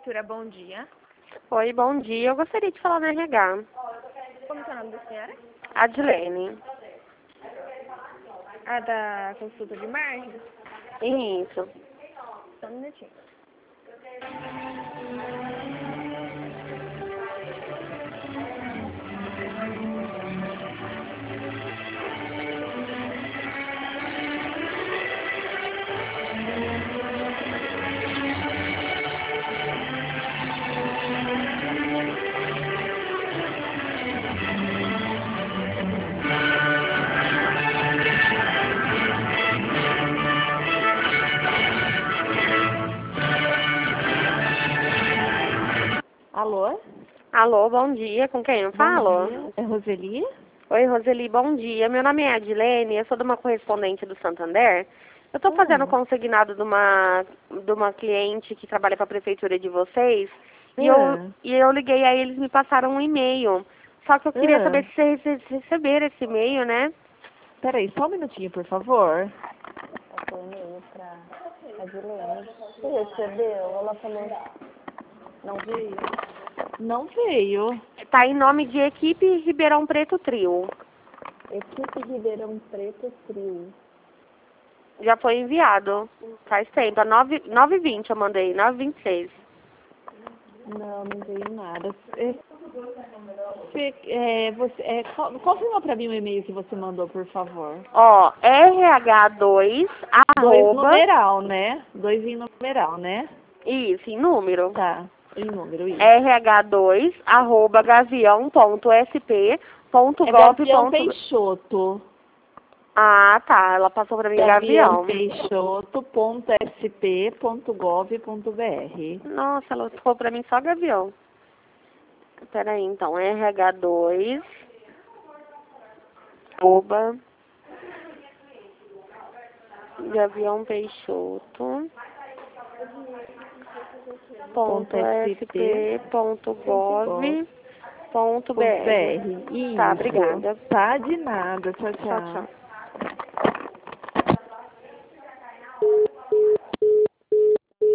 Prefeitura, bom dia. Oi, bom dia. Eu gostaria de falar no RH. Como é o nome da senhora? Adilene. A da consulta de margem? Isso. Só um minutinho. Alô? Alô, bom dia. Com quem eu Bom falo? dia. É Roseli? Oi, Roseli, bom dia. Meu nome é Adilene, eu sou de uma correspondente do Santander. Eu estou fazendo consignado de uma cliente que trabalha para a prefeitura de vocês e eu liguei aí, eles me passaram um e-mail. Só que eu queria saber se vocês receberam esse e-mail, né? Peraí, só um minutinho, por favor. Passou o e-mail pra Adilene. Você recebeu? Ela falou... Não veio? Não veio. Tá em nome de Equipe Ribeirão Preto Trio. Equipe Ribeirão Preto Trio. Já foi enviado. Faz tempo. A 9h20 eu mandei, 9h26. Não veio nada. Confirma pra mim o e-mail que você mandou, por favor. Ó, RH2, Dois arroba, numeral, né? Dois em numeral, né? isso, em número. Tá, em número, isso. RH2, arroba, É Gavião gavião.sp.gov. Peixoto. Ah, tá, ela passou pra mim Gavião Gavião. Peixoto.sp.gov.br. Nossa, ela falou pra mim só Gavião. Peraí, então, RH2, arroba, Gavião Peixoto. .sp.gov.br. Isso. Tá, obrigada. Tá de nada. Tchau, Tchau, tchau. tchau.